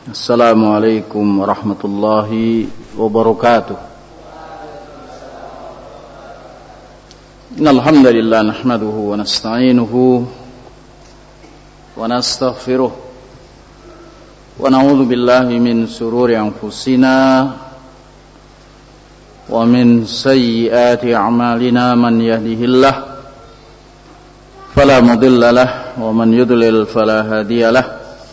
Assalamualaikum warahmatullahi wabarakatuh. Innal hamdalillah nahmaduhu wa nasta'inuhu wa nastaghfiruh wa na'udzu billahi min shururi anfusina wa min sayyiati a'malina. Man yahdihillah fala mudilla lahu wa man yudlil fala hadiya lahu.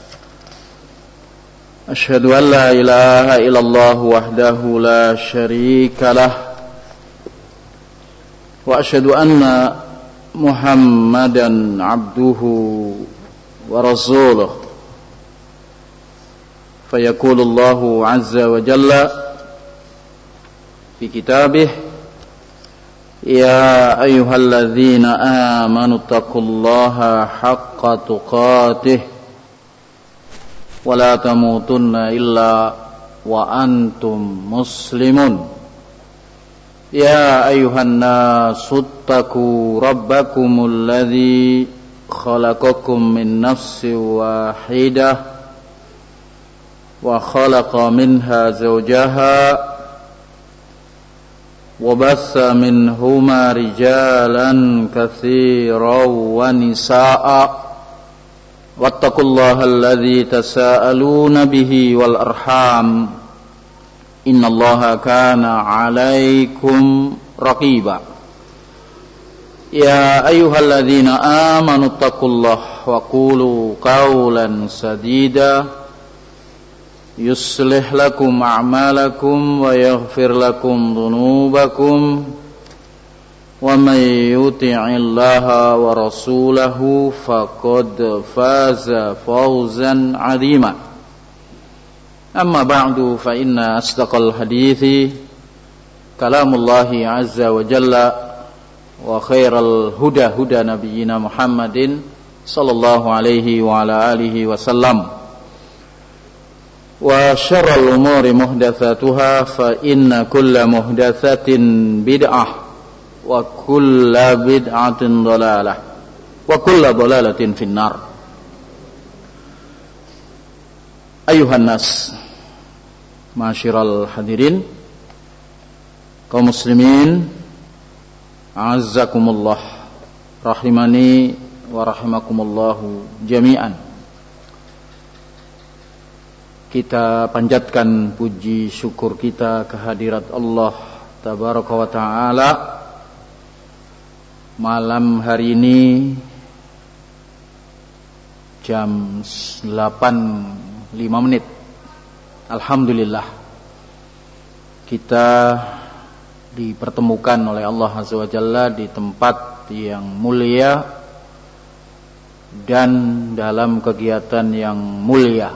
Asyhadu an la ilaha illallah wahdahu la syarika lah wa asyhadu anna Muhammadan abduhu wa rasuluh. Fayaqulullahu azza wa jalla fi kitabih, ya ayyuhalladzina amanu taqullaha haqqa tuqatih wa la tamutunna illa wa antum muslimun. Ya ayyuhan nasu ttaqu rabbakumul ladzi khalaqakum min nafsin wahidah wa khalaqa minha zawjaha wa bassa minhuma rijalan katsiran wa nisaa'a. Wattaqullaha alladzi tasaaluna bihi wal arham, innallaha kana 'alaikum raqiba. Ya ayyuhalladzina amanu taqullaha wa qulu qawlan sadida yuslih lakum a'malakum wa yaghfir lakum dhunubakum wa may yuti'illaha wa rasulahu faqad faza fawzan 'azima. Amma ba'du, fa inna asdaqal hadithi kalamullahi azza wa jalla wa khairal huda huda nabiyyina Muhammadin sallallahu alaihi wa ala alihi wasallam wa syarrul umuri muhdatsatuha fa inna kulla muhdatsatin bid'ah wa kulla bid'atin dhalalah wa kulla dhalalatin finnar. Ayuhan nas, ma'asyiral hadirin, kaum muslimin, a'azzakumullah, rahimani wa rahimakumullahu jami'an. Kita panjatkan puji syukur kita kehadirat Allah tabaraka wa ta'ala malam hari ini jam 8.05. Alhamdulillah kita dipertemukan oleh Allah Azza wa Jalla di tempat yang mulia dan dalam kegiatan yang mulia.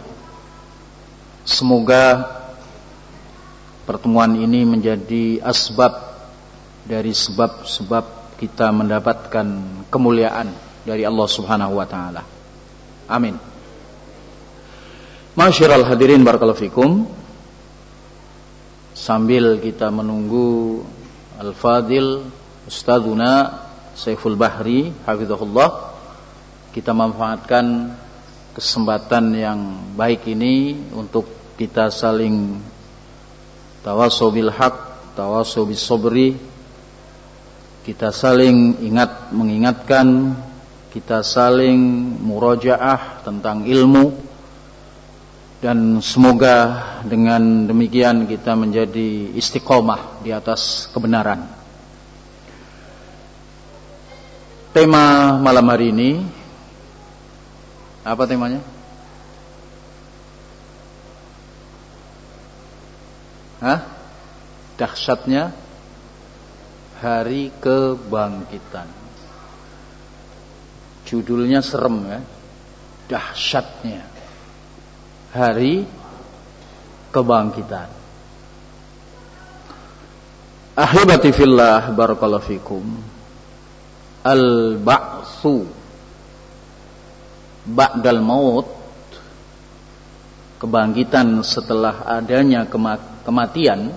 Semoga pertemuan ini menjadi asbab dari sebab-sebab kita mendapatkan kemuliaan dari Allah Subhanahu wa taala. Amin. Ma'asyiral hadirin, barakallahu fikum. Sambil kita menunggu Al-Fadil Ustadzuna Saiful Bahri hafizahullah, kita manfaatkan kesempatan yang baik ini untuk kita saling tawasau bil haq, tawasau bis sabri. Kita saling mengingatkan, kita saling murajaah tentang ilmu, dan semoga dengan demikian kita menjadi istiqomah di atas kebenaran. Tema malam hari ini, apa temanya? Dahsyatnya hari kebangkitan. Judulnya serem ya. Dahsyatnya hari kebangkitan. Ahibati fillah, barakallahu fikum. Al-ba'tsu ba'dal maut, kebangkitan setelah adanya kematian,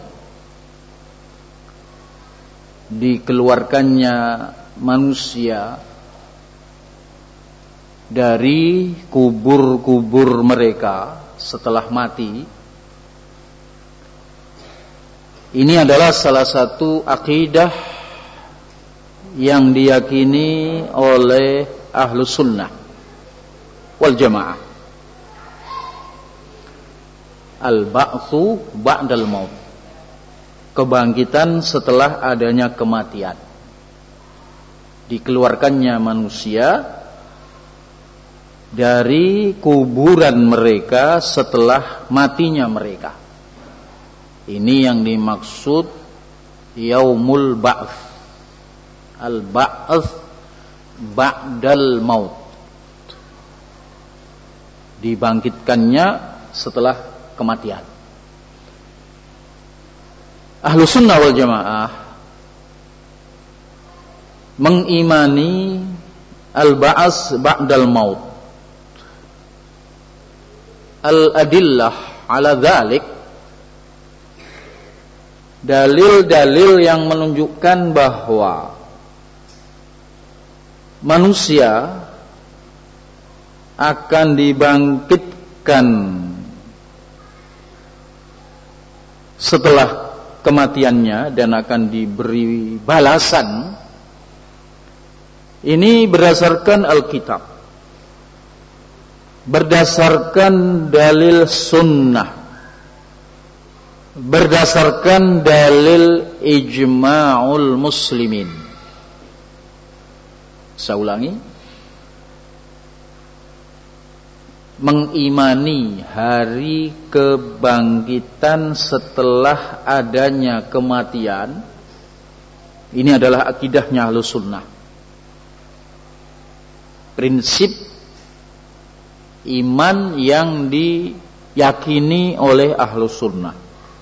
dikeluarkannya manusia dari kubur-kubur mereka setelah mati. Ini adalah salah satu akidah yang diyakini oleh Ahlus Sunnah wal Jamaah. Al-ba'tsu ba'dal maut. Kebangkitan setelah adanya kematian. Dikeluarkannya manusia dari kuburan mereka setelah matinya mereka. Ini yang dimaksud yaumul ba'ts. Al-ba'ts ba'dal maut. Dibangkitkannya setelah kematian. Ahlus Sunnah wal Jamaah mengimani al-ba'ts ba'dal maut. Al-adillah ala dzalik, dalil-dalil yang menunjukkan bahwa manusia akan dibangkitkan setelah kematiannya dan akan diberi balasan. Ini berdasarkan Alkitab, berdasarkan dalil sunnah, berdasarkan dalil ijma'ul muslimin. Saya ulangi, mengimani hari kebangkitan setelah adanya kematian, ini adalah akidahnya Ahlus Sunnah. Prinsip iman yang diyakini oleh Ahlus Sunnah.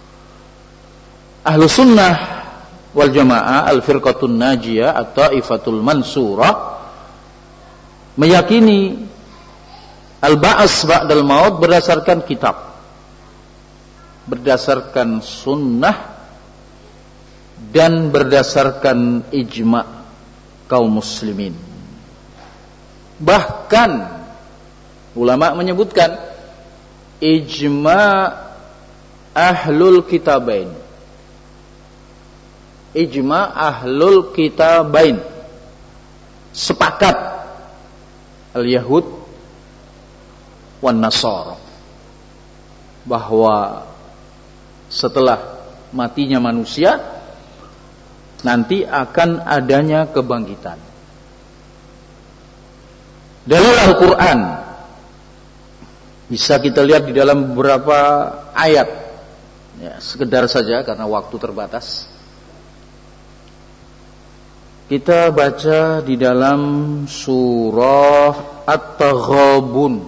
Ahlus Sunnah wal Jamaah, al-firqatun najiyah atau Taifatul Mansurah, meyakini al-ba'ts ba'dal maut berdasarkan kitab, berdasarkan sunnah, dan berdasarkan ijma' kaum muslimin. Bahkan ulama menyebutkan ijma' ahlul kitabain, ijma' ahlul kitabain, sepakat al-Yahud wan Nasara bahwa setelah matinya manusia nanti akan adanya kebangkitan. Dalil Al-Quran bisa kita lihat di dalam beberapa ayat, ya, sekedar saja karena waktu terbatas. Kita baca di dalam surah At-Taghabun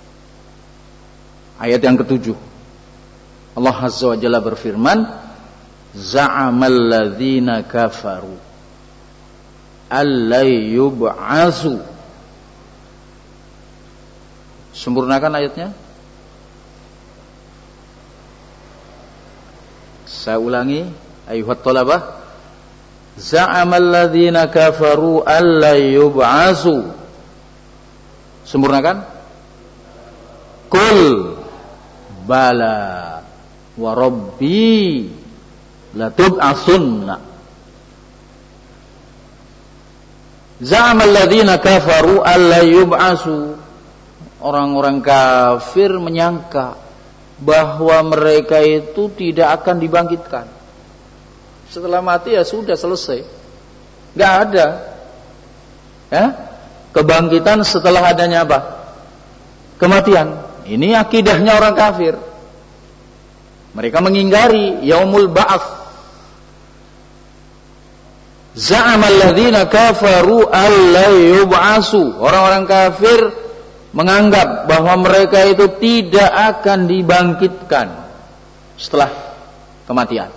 ayat yang ke-7. Allah Azza wa Jalla berfirman, za'amal ladzina kafaru allai yub'atsu. Sempurnakan ayatnya. Saya ulangi, ayuhat thalabah. Za'amal ladzina kafaru allai yub'atsu. Sempurnakan. Qul bala wa rabbi latub'atsunna. Za'amal ladzina kafaru allai yub'atsu. Orang-orang kafir menyangka bahwa mereka itu tidak akan dibangkitkan. Setelah mati ya sudah selesai, nggak ada, ya, kebangkitan setelah adanya apa? Kematian. Ini akidahnya orang kafir. Mereka mengingkari yaumul ba'ats. Za'amal ladzina kafaru alla yub'atsu. Orang-orang kafir menganggap bahwa mereka itu tidak akan dibangkitkan setelah kematian.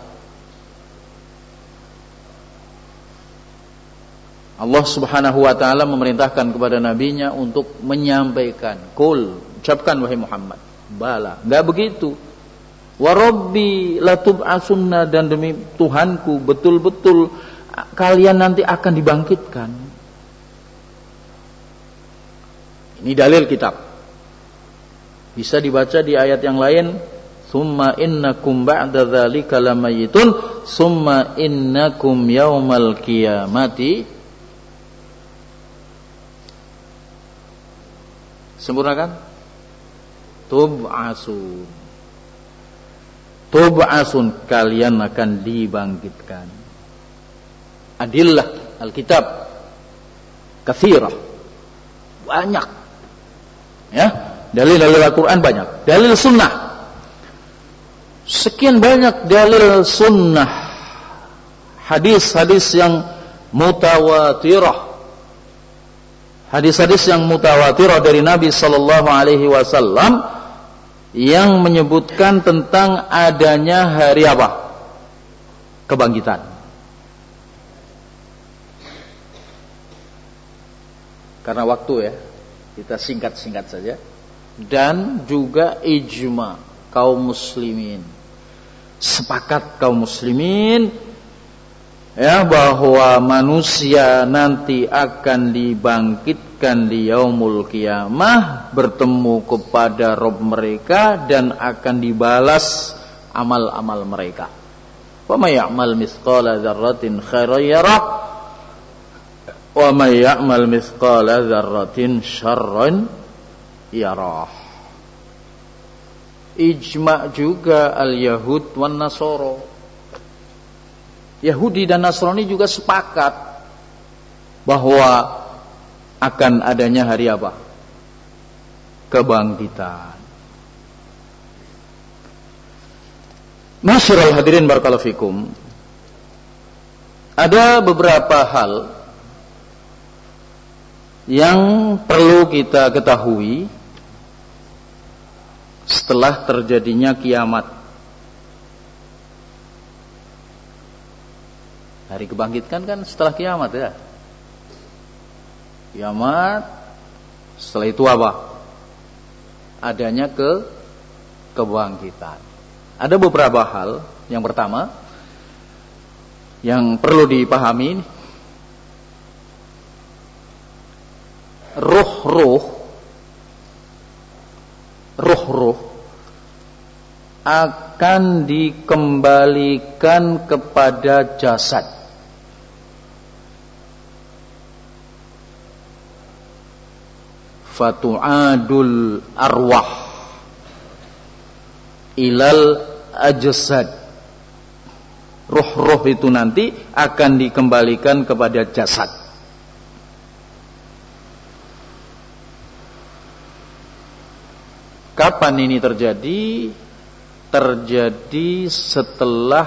Allah Subhanahu wa ta'ala memerintahkan kepada nabinya untuk menyampaikan, qul, ucapkan wahai Muhammad, bala, enggak begitu. Wa rabbi latub'atsunna, dan demi Tuhanku betul-betul kalian nanti akan dibangkitkan. Ini dalil kitab. Bisa dibaca di ayat yang lain, summa innakum ba'da dzalika lamayitun, summa innakum yaumal qiyamati. Sempurnakan? Tub'asun. Tub'asun, kalian akan dibangkitkan. Adillah Alkitab katsirah, banyak. Ya, dalil-dalil Al-Qur'an banyak. Dalil sunnah, sekian banyak dalil sunnah. Hadis-hadis yang mutawatirah. Hadis-hadis yang mutawatirah dari Nabi sallallahu alaihi wasallam yang menyebutkan tentang adanya hari apa? Kebangkitan. Karena waktu ya, kita singkat-singkat saja. Dan juga ijma kaum muslimin. Sepakat kaum muslimin ya bahwa manusia nanti akan dibangkitkan di yaumul qiyamah, bertemu kepada Rabb mereka dan akan dibalas amal-amal mereka. Wa may ya'mal mithqala dzarratin khairan yarah wa may ya'mal mithqala dzarratin syarran yarah. Ijma juga al-Yahud wan Nasara. Yahudi dan Nasrani juga sepakat bahwa akan adanya hari apa? Kebangkitan. Masyarul hadirin barakallahu fikum. Ada beberapa hal yang perlu kita ketahui setelah terjadinya kiamat. Hari kebangkitan kan setelah kiamat ya. Kiamat, setelah itu apa? Adanya kebangkitan. Ada beberapa hal. Yang pertama yang perlu dipahami, ruh akan dikembalikan kepada jasad. Fatu'adul arwah ilal ajsad. Ruh itu nanti akan dikembalikan kepada jasad. Kapan ini terjadi? Terjadi setelah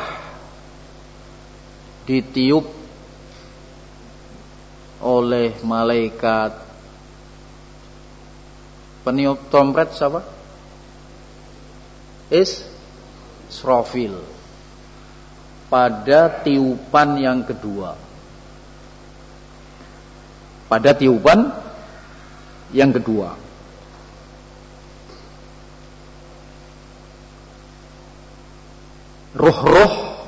ditiup oleh malaikat peniup trompet siapa? Israfil. Pada tiupan yang kedua. Pada tiupan yang kedua. Ruh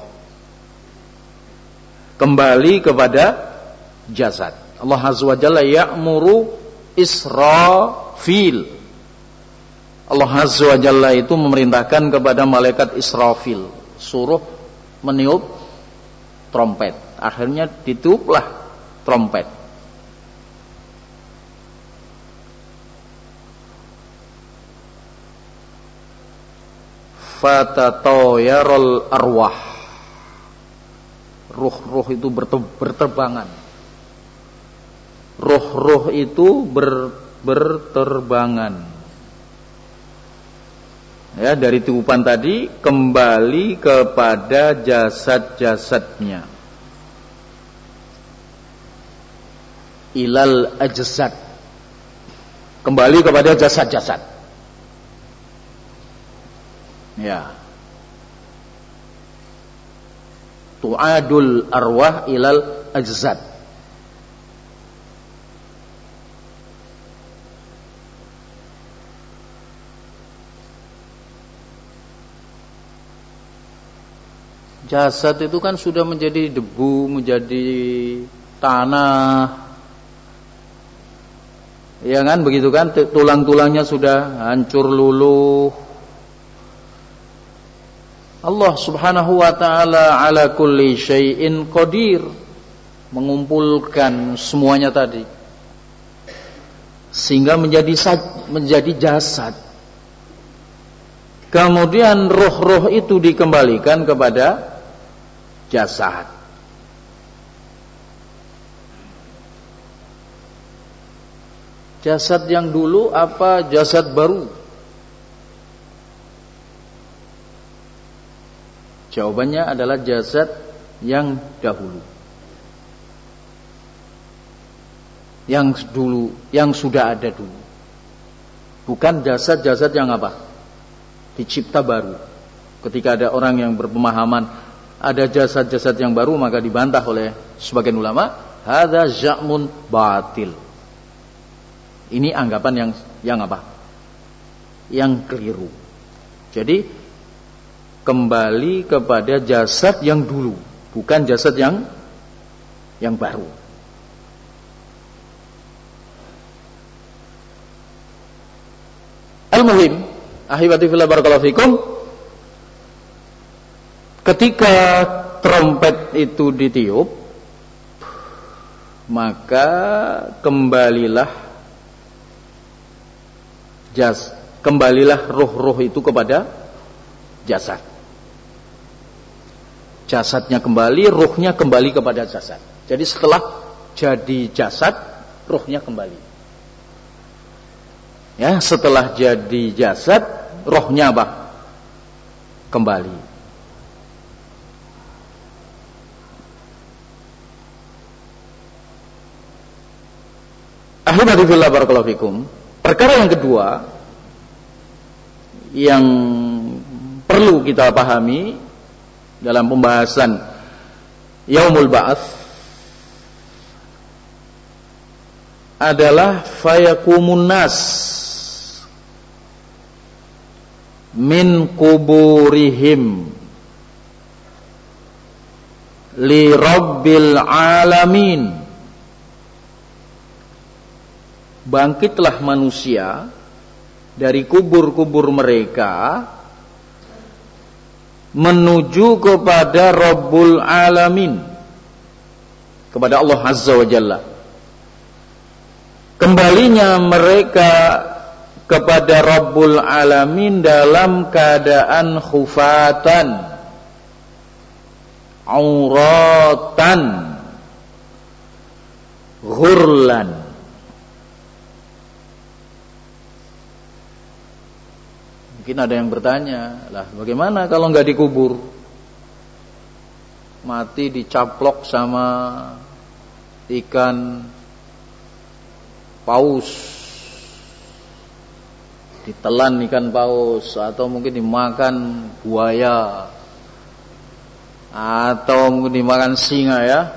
kembali kepada jasad. Allah Azza wa Jalla ya'muru Israfil. Allah Azza wa Jalla itu memerintahkan kepada malaikat Israfil suruh meniup trompet. Akhirnya ditiuplah trompet. Fatatoyarul arwah. Ruh itu berterbangan. Ruh itu berterbangan. Ya, dari tiupan tadi kembali kepada jasad-jasadnya. Ilal ajsad. Kembali kepada jasad-jasad. Ya. Tu'adul arwah ilal ajsad. Jasad itu kan sudah menjadi debu, menjadi tanah. Ya kan, begitu kan, tulang-tulangnya sudah hancur luluh. Allah Subhanahu wa taala ala kulli syai'in qadir, mengumpulkan semuanya tadi sehingga menjadi jasad. Kemudian roh-roh itu dikembalikan kepada jasad. Jasad yang dulu apa jasad baru? Jawabannya adalah jasad yang dahulu. Yang dulu, yang sudah ada dulu. Bukan jasad-jasad yang apa? Dicipta baru. Ketika ada orang yang berpemahaman ada jasad-jasad yang baru, maka dibantah oleh sebagian ulama, hadza za'mun batil. Ini anggapan yang apa? Yang keliru. Jadi kembali kepada jasad yang dulu, bukan jasad yang baru. Al-muhim, ahibati fillah barakallahu fikum, ketika trompet itu ditiup, maka kembalilah roh-roh itu kepada jasad. Jasadnya kembali, rohnya kembali kepada jasad. Jadi setelah jadi jasad, rohnya kembali. Ya, setelah jadi jasad, rohnya apa? Kembali. Ahibati fillah barakallahu fikum. Perkara yang kedua yang perlu kita pahami dalam pembahasan Yaumul Ba'ats adalah fayakumun nas min kuburihim li rabbil alamin. Bangkitlah manusia dari kubur-kubur mereka menuju kepada Rabbul Alamin, kepada Allah Azza wa Jalla. Kembalinya mereka kepada Rabbul Alamin dalam keadaan khufatan, auratan, ghurlan. Mungkin ada yang bertanya, lah bagaimana kalau nggak dikubur? Mati dicaplok sama ikan paus, ditelan ikan paus, atau mungkin dimakan buaya, atau mungkin dimakan singa ya.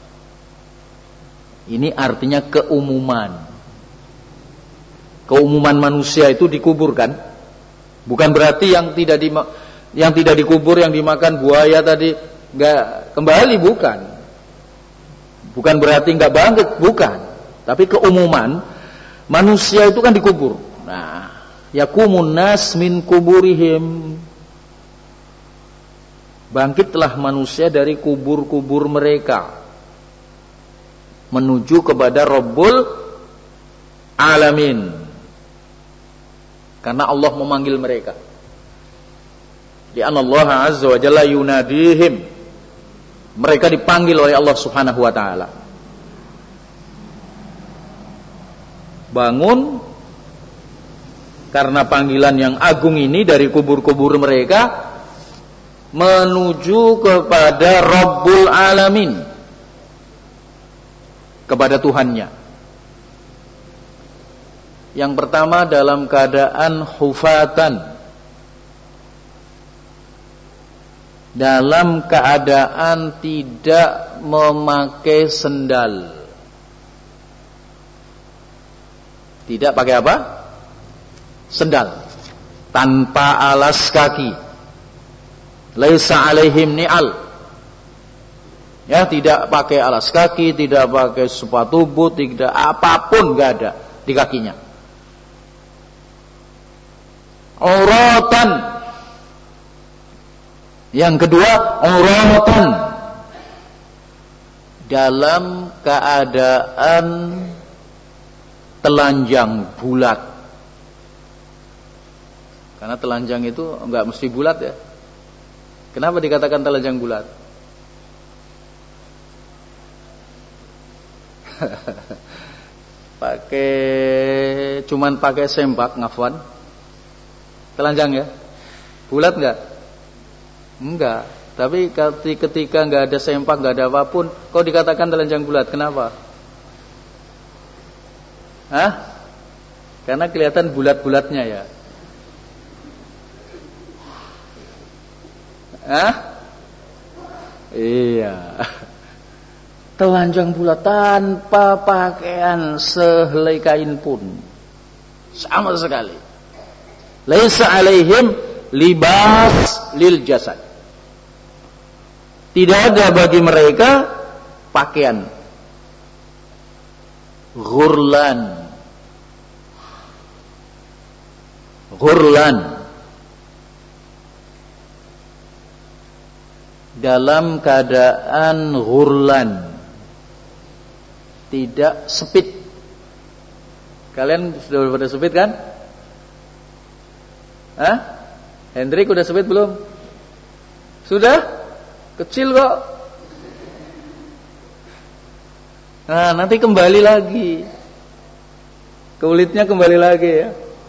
Ini artinya keumuman. Keumuman manusia itu dikuburkan. Bukan berarti yang tidak dikubur, yang dimakan buaya tadi nggak kembali, bukan. Bukan berarti nggak bangkit, bukan. Tapi keumuman manusia itu kan dikubur. Nah, yakumun nas min kuburihim. Bangkitlah manusia dari kubur-kubur mereka menuju kepada Rabbul Alamin. Karena Allah memanggil mereka. Di anna Allah Azza wa Jalla yunadihim. Mereka dipanggil oleh Allah Subhanahu wa taala. Bangun karena panggilan yang agung ini dari kubur-kubur mereka menuju kepada Rabbul Alamin, kepada Tuhannya. Yang pertama dalam keadaan hufatan, dalam keadaan tidak memakai sendal. Tidak pakai apa? Sendal. Tanpa alas kaki. Laisa alaihim ni'al. Ya, tidak pakai alas kaki, tidak pakai sepatu boot, tidak apapun, enggak ada. di kakinya. Uratan. Yang kedua, uratan. Dalam keadaan telanjang bulat. Karena telanjang itu enggak mesti bulat ya. Kenapa dikatakan telanjang bulat? Cuman pakai sempak, ngafwan. Telanjang ya? Bulat enggak? Enggak. Tapi ketika enggak ada sempak, enggak ada apapun, kok dikatakan telanjang bulat? Kenapa? Hah? Karena kelihatan bulat-bulatnya ya. Hah? Iya. Telanjang bulat tanpa pakaian sehelai kain pun. Sama sekali. Laisa alaihim libas lil jasad. Tidak ada bagi mereka pakaian. Ghurlan. Dalam keadaan ghurlan, tidak sepit. Kalian sudah pada sepit kan? Hah? Hendrik udah sepit belum? Sudah? Kecil kok. Nah, nanti kembali lagi. Kulitnya kembali lagi ya.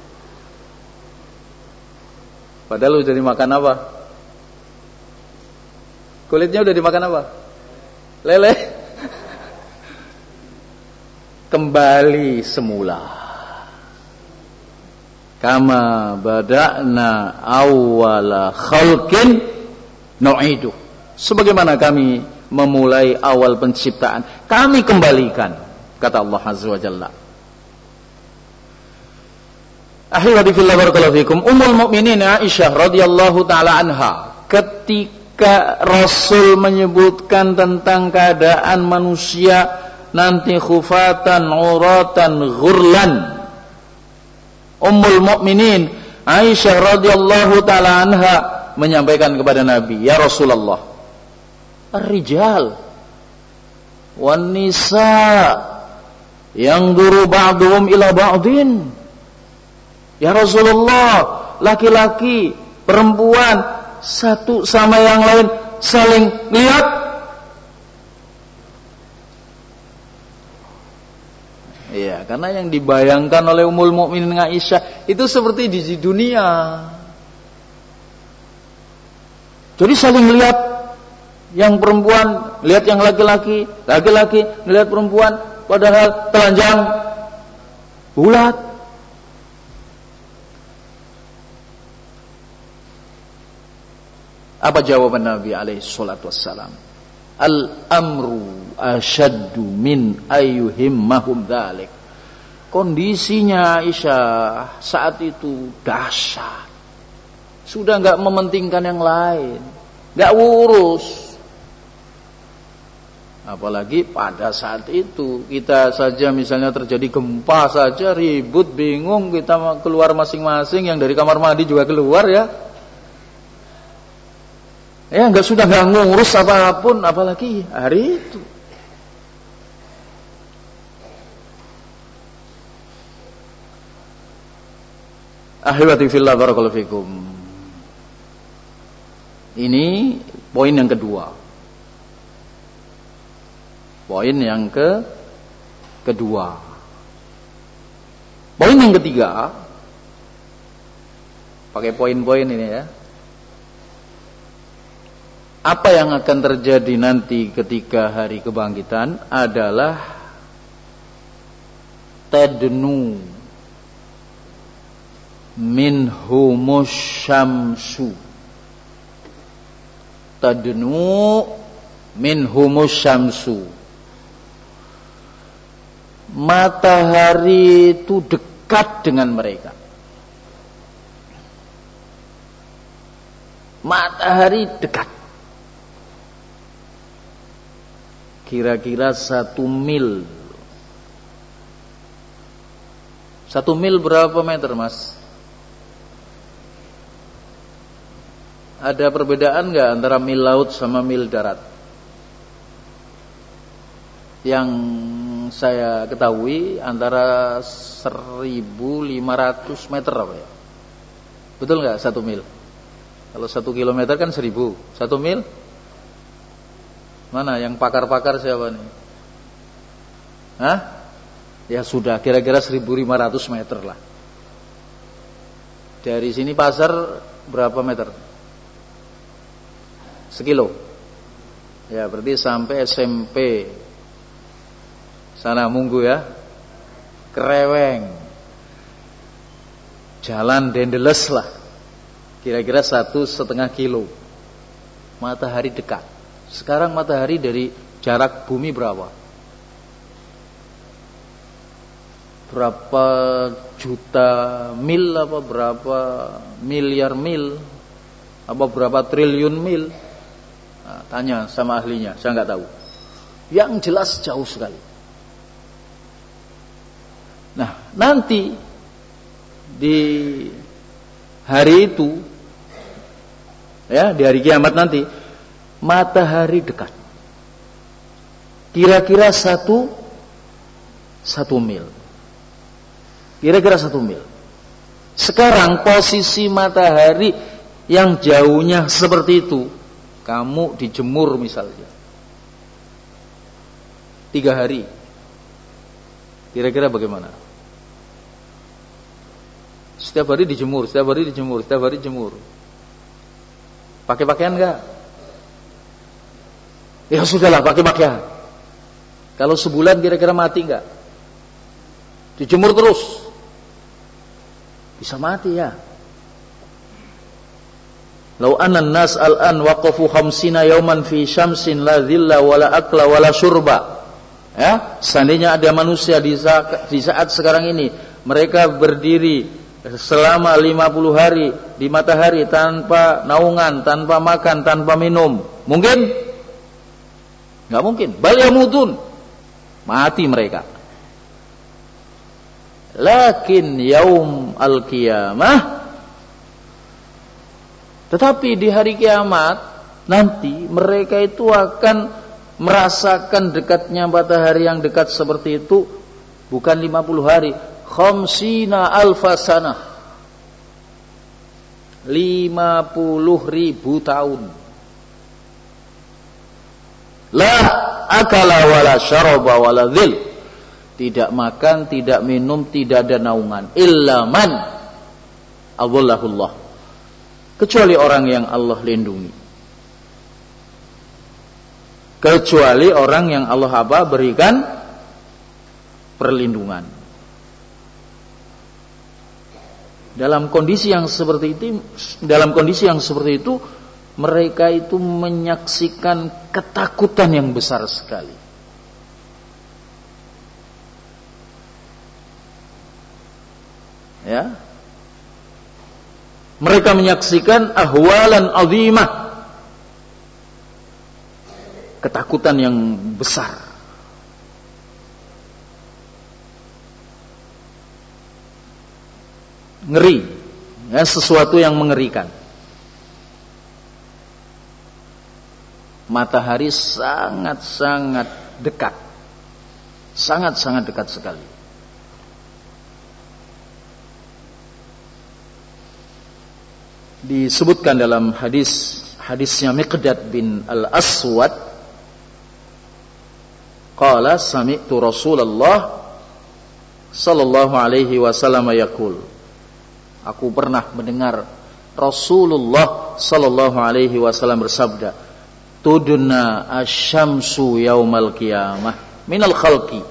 Padahal udah dimakan apa? Kulitnya udah dimakan apa? Lele. Kembali semula. Kama bada'na awwala khalqin nu'idu. Sebagaimana kami memulai awal penciptaan, kami kembalikan, kata Allah Azza wa Jalla. Ahibati fillah barakallahu fikum. Ummul mukminin Aisyah radhiyallahu taala anha, ketika Rasul menyebutkan tentang keadaan manusia nanti khufatan, uratan, ghurlan, Ummul mukminin Aisyah radhiyallahu taala anha menyampaikan kepada Nabi, ya Rasulullah, ar-rijal wan nisa yanzuru ba'dhum ila ba'din. Ya Rasulullah, laki-laki, perempuan satu sama yang lain saling lihat. Iya, karena yang dibayangkan oleh Ummul Mukminin Aisyah itu seperti di dunia. Jadi saling lihat, yang perempuan lihat yang laki-laki, laki-laki melihat perempuan, padahal telanjang bulat. Apa jawaban Nabi alaihi salatu wassalam? Al-amru ashaddu min ayyuhimmahum dzalik. Kondisinya Aisyah saat itu dahsyat. Sudah enggak mementingkan yang lain, enggak urus. Apalagi pada saat itu kita saja misalnya terjadi gempa saja ribut, bingung, kita keluar masing-masing, yang dari kamar mandi juga keluar ya. Ya sudah enggak ngurus apapun, apalagi hari itu. Ahibati fillah barakallahu fikum. Ini poin yang kedua. Poin yang kedua. Poin yang ketiga, pakai poin-poin ini ya. Apa yang akan terjadi nanti ketika hari kebangkitan adalah tadnu minhumus syamsu. Tadnu minhumus syamsu. Matahari itu dekat dengan mereka. Matahari dekat. Kira-kira 1 mil. 1 mil berapa meter, Mas? Ada perbedaan nggak antara mil laut sama mil darat? Yang saya ketahui antara 1.500 meter apa ya? Betul nggak 1 mil? Kalau 1 kilometer kan 1.000. 1 mil? Mana yang pakar-pakar siapa nih? Hah? Ya sudah, kira-kira 1.500 meter lah. Dari sini pasar berapa meter? Sekilo. Ya berarti sampai SMP. Sana Munggu ya. Kreweng. Jalan Dendeles lah. Kira-kira 1,5 kilo. Matahari dekat. Sekarang matahari dari jarak bumi berapa? Berapa juta mil, apa berapa miliar mil, apa berapa triliun mil? Nah, tanya sama ahlinya, saya nggak tahu. Yang jelas jauh sekali. Nah, nanti di hari itu, ya di hari kiamat nanti, matahari dekat. Kira-kira satu mil. Kira-kira 1 mil. Sekarang posisi matahari yang jauhnya seperti itu, kamu dijemur misalnya 3 hari, kira-kira bagaimana? Setiap hari dijemur, setiap hari dijemur, setiap hari dijemur. Pakai pakaian enggak? Ya sudahlah, pakai pakaian. Kalau sebulan kira-kira mati enggak? Dijemur terus. Bisa mati ya. Lau anan nas al-an waqafu 50 yauman fi syamsin la dhilla wala akla wala syurba. Ya, seandainya ada manusia di saat sekarang ini, mereka berdiri selama 50 hari di matahari tanpa naungan, tanpa makan, tanpa minum. Mungkin? Enggak mungkin. Bal yamutun. Mati mereka. Lakin yaum al-qiyamah, tetapi di hari kiamat nanti mereka itu akan merasakan dekatnya matahari yang dekat seperti itu bukan 50 hari, 50 alfa sanah, 50.000 tahun. La akala wala syaraba wala dhil. Tidak makan, tidak minum, tidak ada naungan. Illa man adhallahullah. Kecuali orang yang Allah lindungi. Kecuali orang yang Allah berikan perlindungan. Dalam kondisi yang seperti itu, mereka itu menyaksikan ketakutan yang besar sekali. Ya, mereka menyaksikan ahwalan azimah, ketakutan yang besar. Ngeri, ya, sesuatu yang mengerikan. Matahari sangat-sangat dekat, sangat-sangat dekat sekali. Disebutkan dalam hadisnya Miqdad bin Al-Aswad, qala sami'tu Rasulullah sallallahu alaihi wasallam yaqul, aku pernah mendengar Rasulullah sallallahu alaihi wasallam bersabda, tudna asyamsu yaumal qiyamah minal khalqi,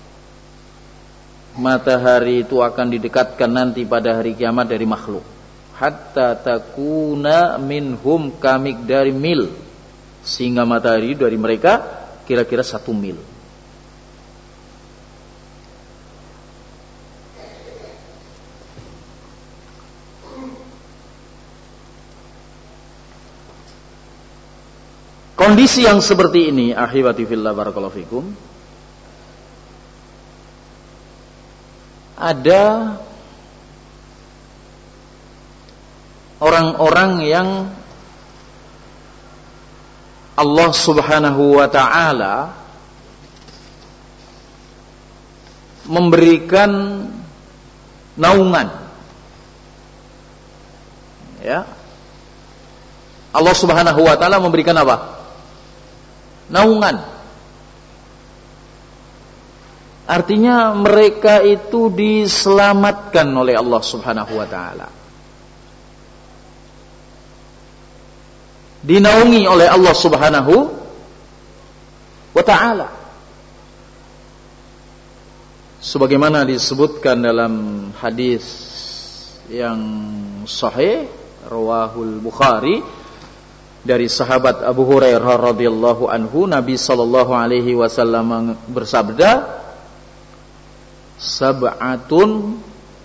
matahari itu akan didekatkan nanti pada hari kiamat dari makhluk, hatta takuna minhum kamik dari mil, sehingga matahari dari mereka kira-kira 1 mil. Kondisi yang seperti ini, ahibati fillah barakallahu fikum, ada orang-orang yang Allah Subhanahu wa ta'ala memberikan naungan. Ya. Allah Subhanahu wa ta'ala memberikan apa? Naungan. Artinya mereka itu diselamatkan oleh Allah Subhanahu wa ta'ala. Dinaungi oleh Allah Subhanahu wa ta'ala. Sebagaimana disebutkan dalam hadis yang sahih rawahul Bukhari dari sahabat Abu Hurairah radhiyallahu anhu, Nabi sallallahu alaihi wasallam bersabda, sab'atun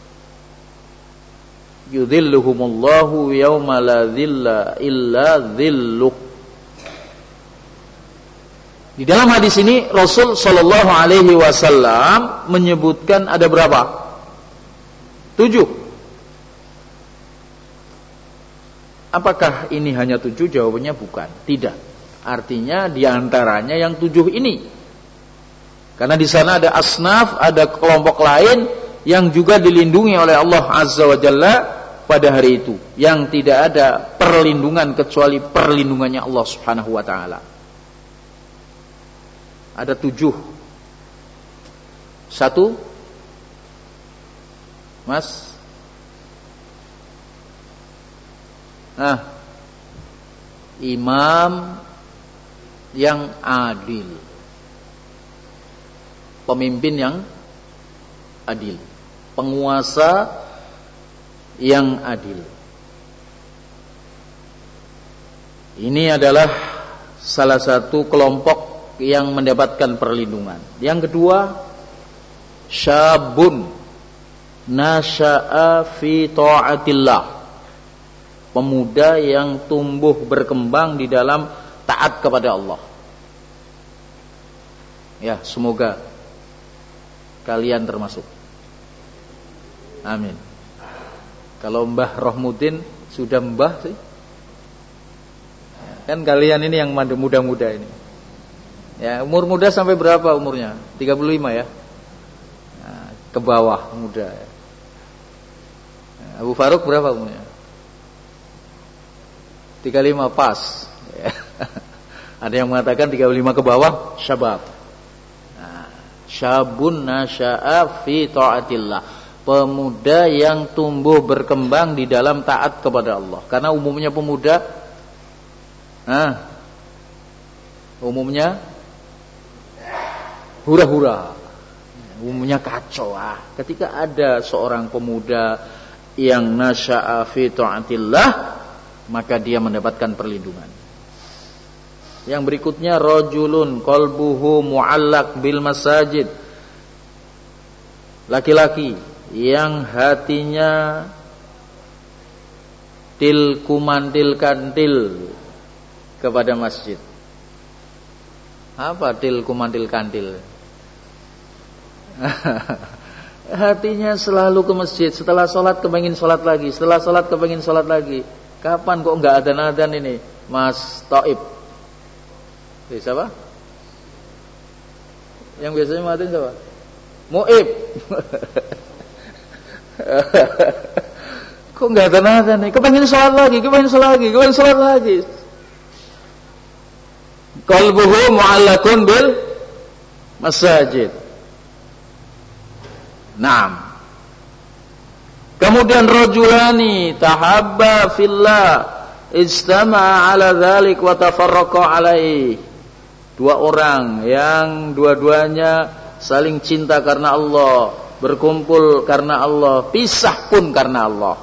yudhilluhumullahu yawma la dhilla illa dhilluh. Di dalam hadis ini Rasul sallallahu alaihi wasallam menyebutkan ada berapa? 7. Apakah ini hanya 7? Jawabannya bukan. Tidak. Artinya diantaranya yang 7 ini. Karena di sana ada asnaf, ada kelompok lain yang juga dilindungi oleh Allah Azza wa Jalla pada hari itu, yang tidak ada perlindungan kecuali perlindungannya Allah Subhanahu wa ta'ala. Ada 7. 1, Mas. Imam yang adil, pemimpin yang adil, penguasa yang adil. Ini adalah salah satu kelompok yang mendapatkan perlindungan. Yang kedua, syabun nasha'a fi ta'atillah, pemuda yang tumbuh berkembang di dalam taat kepada Allah. Ya, semoga kalian termasuk. Amin. Kalau Mbah Rohmuddin sudah mbah sih, kan kalian ini yang muda-muda ini. Ya, umur muda sampai berapa umurnya? 35 ya. Nah, ke bawah muda. Abu Faruk berapa umurnya? 35 pas. Ya. Ada yang mengatakan 35 ke bawah syabab. Syabun nasha'a fi ta'atillah, pemuda yang tumbuh berkembang di dalam taat kepada Allah. Karena umumnya pemuda umumnya hura-hura, umumnya kacau. Ketika ada seorang pemuda yang nasha'a fi ta'atillah, maka dia mendapatkan perlindungan. Yang berikutnya, rajulun qalbuhu mu'allaq bil masajid, laki-laki yang hatinya tilkumantil-kantil kepada masjid. Apa tilkumantil-kantil? Hatinya selalu ke masjid. Setelah sholat kepengin sholat lagi, setelah sholat kepengin sholat lagi. Kapan kok enggak adzan-adzan ini, Mas Taib? Siapa? Yang biasanya matiin siapa? Muib. Kok enggak ada nih? Kepengin sholat lagi, kepengin sholat lagi. Qalbuhu mu'allaqun bil masajid. Naam. Kemudian rajulani tahabba fillah ijtama'a ala dzalik wa tafarraqa alaihi. 2 orang yang dua-duanya saling cinta karena Allah, berkumpul karena Allah, pisah pun karena Allah.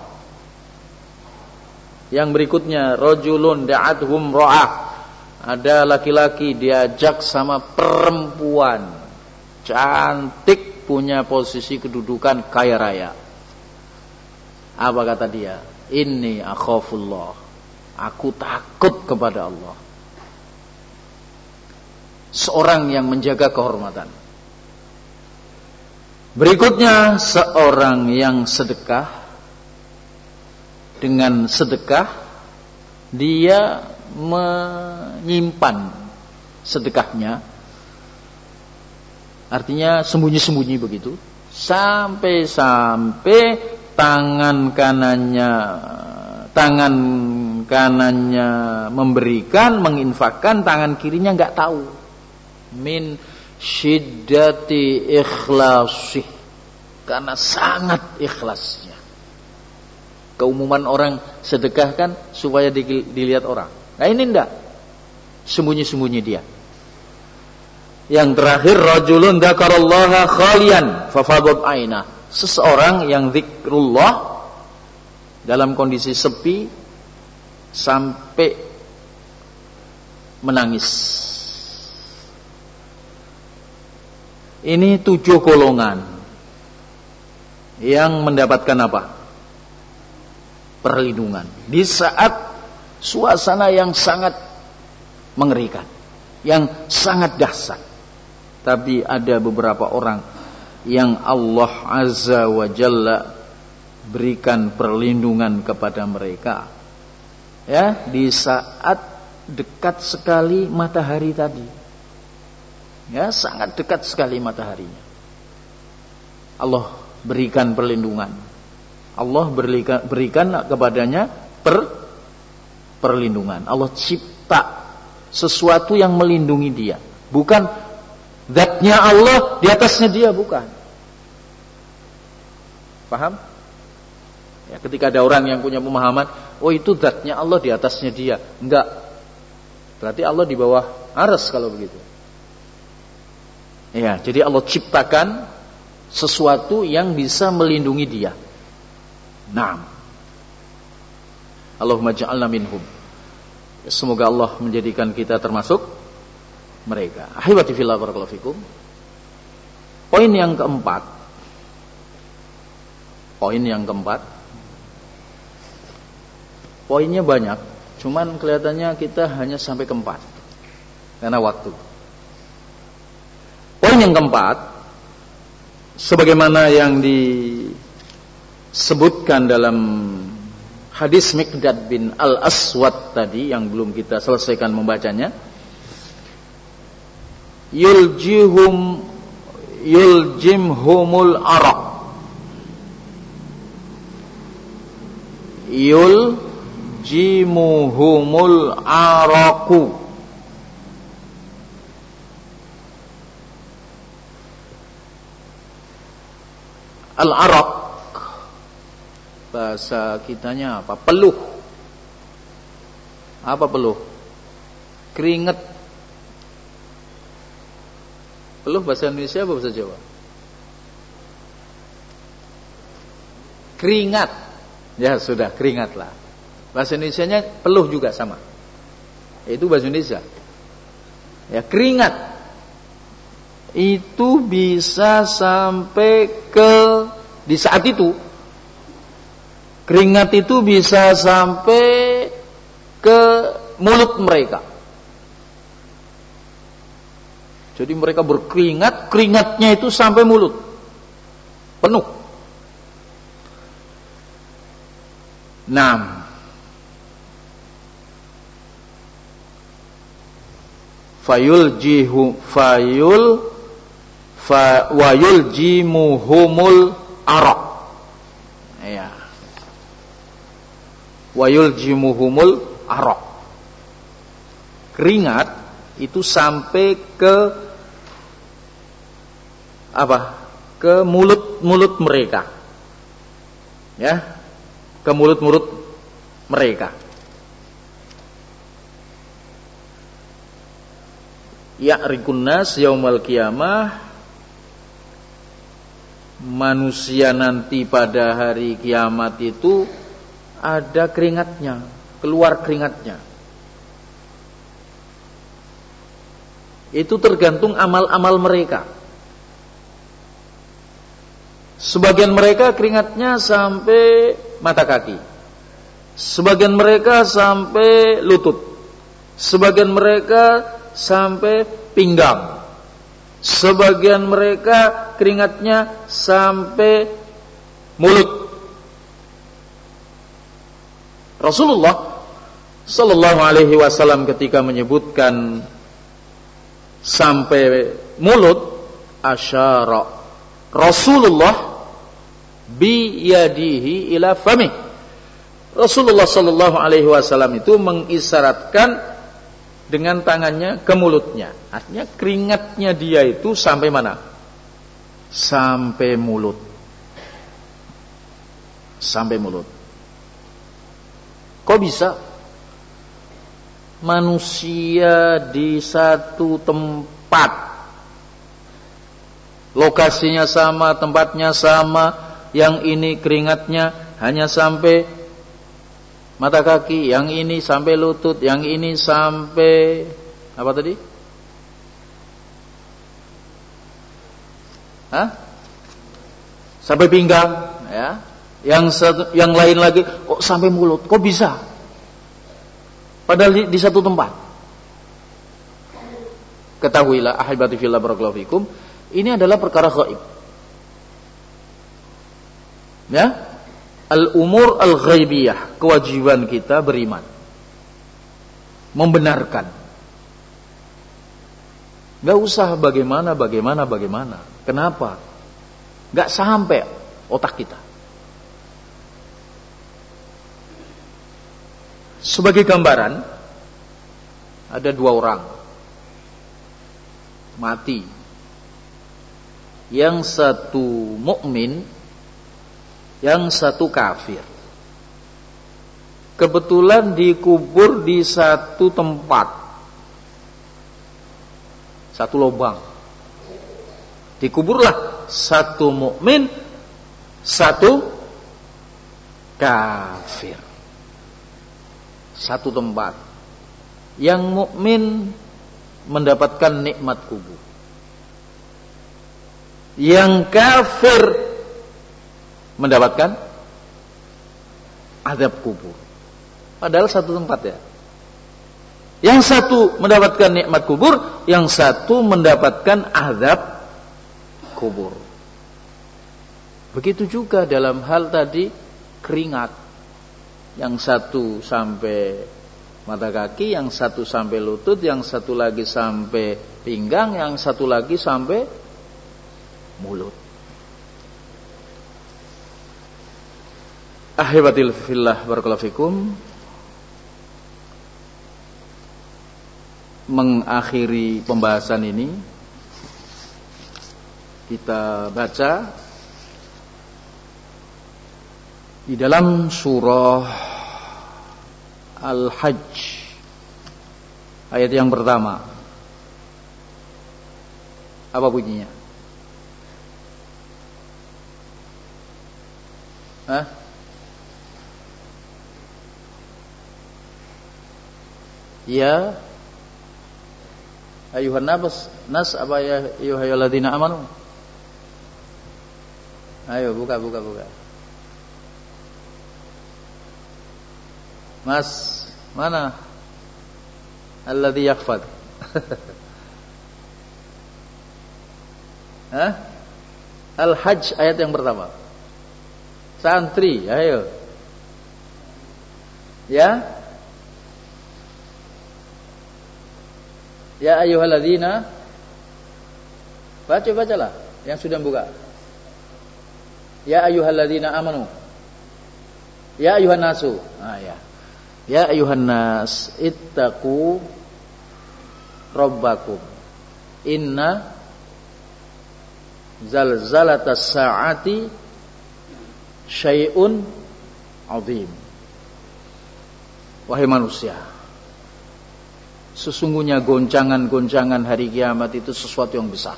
Yang berikutnya, rajulun da'athum ra'ah, ada laki-laki diajak sama perempuan cantik, punya posisi kedudukan kaya raya. Apa kata dia? Inni akhafullah, aku takut kepada Allah. Seorang yang menjaga kehormatan. Berikutnya, seorang yang sedekah, dengan sedekah dia menyimpan sedekahnya, artinya sembunyi-sembunyi begitu, sampai-sampai tangan kanannya memberikan, menginfakkan, tangan kirinya nggak tahu. Min syiddati ikhlasih, karena sangat ikhlasnya. Keumuman orang sedekah kan supaya dilihat orang. Nah ini enggak, sembunyi-sembunyi dia. Yang terakhir, rajulun dzakarallaha khalian fafadat aina, seseorang yang zikrullah dalam kondisi sepi sampai menangis. Ini 7 golongan yang mendapatkan apa? Perlindungan di saat suasana yang sangat mengerikan, yang sangat dahsyat. Tapi ada beberapa orang yang Allah Azza wa Jalla berikan perlindungan kepada mereka, ya, di saat dekat sekali matahari tadi, ya, sangat dekat sekali mataharinya. Allah berikan perlindungan, Allah berikan kepadanya perlindungan. Allah cipta sesuatu yang melindungi dia, bukan zatnya Allah di atasnya dia, bukan. Paham? Ya, ketika ada orang yang punya pemahaman, oh itu zatnya Allah di atasnya dia, enggak, berarti Allah di bawah arsy kalau begitu. Ya, jadi Allah ciptakan sesuatu yang bisa melindungi dia. Naam. Allahumma ja'alna minhum. Semoga Allah menjadikan kita termasuk mereka. Ahibati fillah, barakallahu fikum. Poin yang keempat. Poinnya banyak, cuman kelihatannya kita hanya sampai keempat karena waktu. Poin yang keempat, sebagaimana yang disebutkan dalam hadis Miqdad bin Al-Aswad tadi yang belum kita selesaikan membacanya, yuljimhumul araq, yuljimuhumul araqu. Al-araq bahasa kitanya apa? Peluh. Apa peluh? Keringet. Peluh bahasa Indonesia apa bahasa Jawa? Keringat. Ya sudah, keringat lah. Bahasa Indonesianya peluh juga sama. Itu bahasa Indonesia. Ya, keringat itu bisa sampai ke, di saat itu keringat itu bisa sampai ke mulut mereka. Jadi mereka berkeringat, keringatnya itu sampai mulut penuh. Wayuljimuhumul araq. Ya. Wayuljimuhumul araq. Keringat itu sampai ke apa? Ke mulut-mulut mereka. Ya, ke mulut-mulut mereka. Ya'rikun nas yaumal qiyamah, manusia nanti pada hari kiamat itu ada keringatnya, keluar keringatnya. Itu tergantung amal-amal mereka. Sebagian mereka keringatnya sampai mata kaki, sebagian mereka sampai lutut, sebagian mereka sampai pinggang, Sebagian mereka keringatnya sampai mulut. Rasulullah sallallahu alaihi wasallam ketika menyebutkan sampai mulut, asyara Rasulullah bi yadihi ila fami. Rasulullah sallallahu alaihi wasallam itu mengisyaratkan dengan tangannya ke mulutnya. Artinya keringatnya dia itu sampai mana? Sampai mulut. Sampai mulut. Kok bisa? Manusia di satu tempat, lokasinya sama, tempatnya sama, yang ini keringatnya hanya sampai mata kaki, yang ini sampai lutut, yang ini sampai apa tadi? Sampai pinggang, ya. Yang lain lagi kok sampai mulut, kok bisa? Padahal di satu tempat. Ketahuilah ahibati fillah barakallahu fikum, ini adalah perkara gaib. Ya? Al-umur al-ghaibiyah, kewajiban kita beriman, membenarkan. Gak usah bagaimana. Kenapa? Gak sampai otak kita. Sebagai gambaran, ada 2 orang mati. Yang satu mukmin, yang satu kafir. Kebetulan dikubur di satu tempat, satu lubang. Dikuburlah satu mukmin, satu kafir. Satu tempat. Yang mukmin mendapatkan nikmat kubur. Yang kafir mendapatkan azab kubur. Padahal satu tempat ya. Yang satu mendapatkan nikmat kubur, yang satu mendapatkan azab kubur. Begitu juga dalam hal tadi keringat. Yang satu sampai mata kaki, yang satu sampai lutut, yang satu lagi sampai pinggang, yang satu lagi sampai mulut. Ahibatil fillah barakallahu fikum. Mengakhiri pembahasan ini, kita baca di dalam surah Al-Hajj ayat yang pertama. Apa bunyinya? Ya ayuhan nas apa ya ayyuhalladzina amanu. Ayo buka. Mas, mana? Alladzi yakhfad. Al-Hajj ayat yang pertama. Santri, ayo. Ya. Ya ayyuhalladzina. Bacalah yang sudah buka. Ya ayyuhalladzina amanu. Ya ayyuhan nasu. Ya. Ya ayyuhan nas ittaqu rabbakum. Inna zalzalatas sa'ati syai'un 'azim. Wahai manusia, sesungguhnya goncangan-goncangan hari kiamat itu sesuatu yang besar.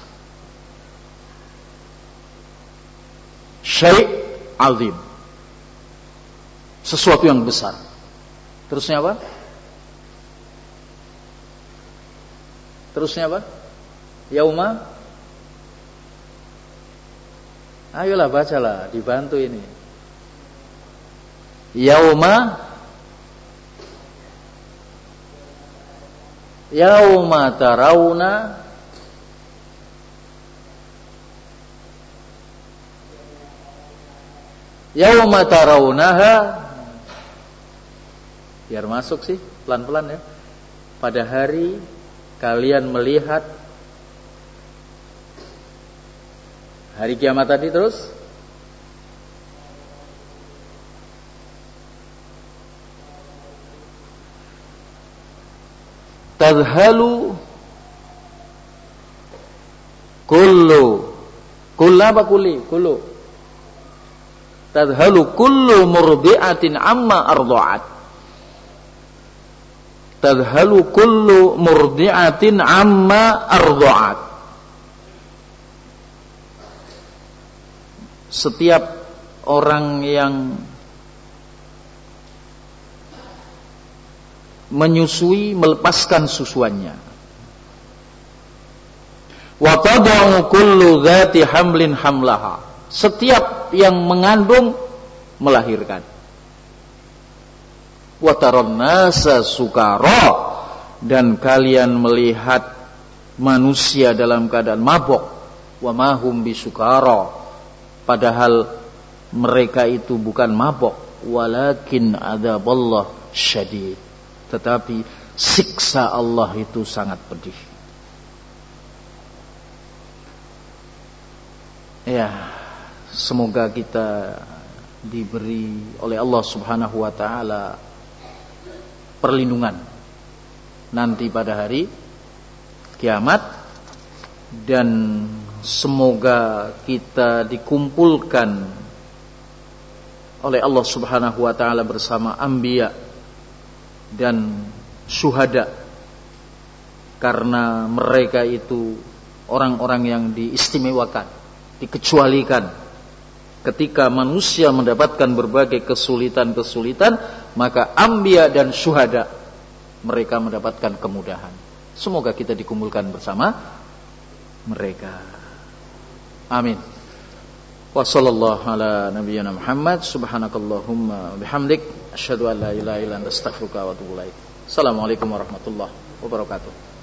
Syai' 'azim. Sesuatu yang besar. Terusnya apa? Yauma. Ayolah bacalah, dibantu ini. Yauma tarawna Yauma tarawunaha, biar masuk sih pelan-pelan ya. Pada hari kalian melihat hari kiamat tadi terus tadhalu kullu tadhalu kullu murdi'atin amma arda'at. Tadhalu kullu murdi'atin amma arda'at. Setiap orang yang menyusui melepaskan susuannya. Wa tad'u kullu dzati hamlin hamlaha. Setiap yang mengandung melahirkan. Wa taran nasa sukara, dan kalian melihat manusia dalam keadaan mabok. Wa ma hum bisukara, padahal mereka itu bukan mabok. Walakin adzaballah syadid, tetapi siksa Allah itu sangat pedih. Ya, semoga kita diberi oleh Allah Subhanahu wa taala perlindungan nanti pada hari kiamat, dan semoga kita dikumpulkan oleh Allah Subhanahu wa taala bersama anbiya dan syuhada, karena mereka itu orang-orang yang diistimewakan, dikecualikan. Ketika manusia mendapatkan berbagai kesulitan-kesulitan, maka anbiya dan syuhada mereka mendapatkan kemudahan. Semoga kita dikumpulkan bersama mereka. Amin. Wa sallallahu ala nabiyyina Muhammad, subhanakallahumma bihamdik, asyhadu an la ilaha illa anta astaghfiruka wa atubu ilaik. Assalamualaikum warahmatullahi wabarakatuh.